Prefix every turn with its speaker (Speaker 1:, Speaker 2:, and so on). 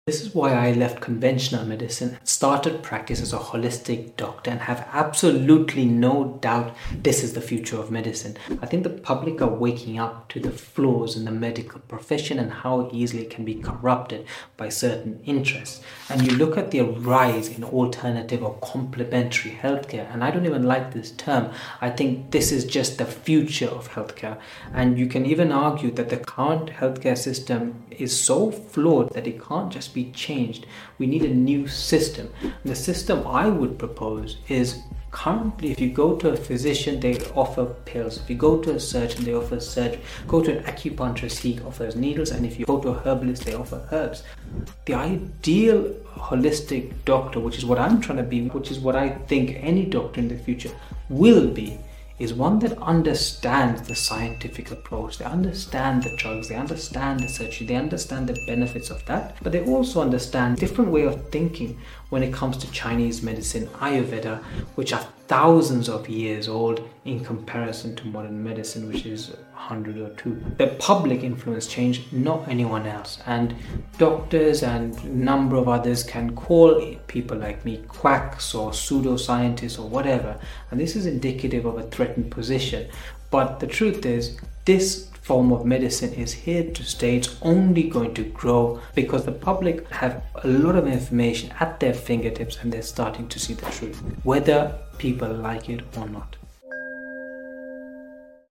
Speaker 1: This is why I left conventional medicine and started practice as a holistic doctor and have absolutely no doubt this is the future of medicine. I think the public are waking up to the flaws in the medical profession and how easily it can be corrupted by certain interests. And you look at the rise in alternative or complementary healthcare, and I don't even like this term. I think this is just the future of healthcare. And you can even argue that the current healthcare system is so flawed that it can't just be changed. We need a new system. And the system I would propose is, currently if you go to a physician, they offer pills. If you go to a surgeon, they offer surgery. Go to an acupuncturist, he offers needles. And if you go to a herbalist, they offer herbs. The ideal holistic doctor, which is what I'm trying to be, which is what I think any doctor in the future will be, is one that understands the scientific approach. They understand the drugs, they understand the surgery, they understand the benefits of that, but they also understand different way of thinking when it comes to Chinese medicine, Ayurveda, which are thousands of years old in comparison to modern medicine, which is 100 or 2. The public influence change, not anyone else. And doctors and a number of others can call people like me quacks or pseudoscientists or whatever. And this is indicative of a threatened position. But the truth is, this form of medicine is here to stay. It's only going to grow because the public have a lot of information at their fingertips and they're starting to see the truth, whether people like it or not.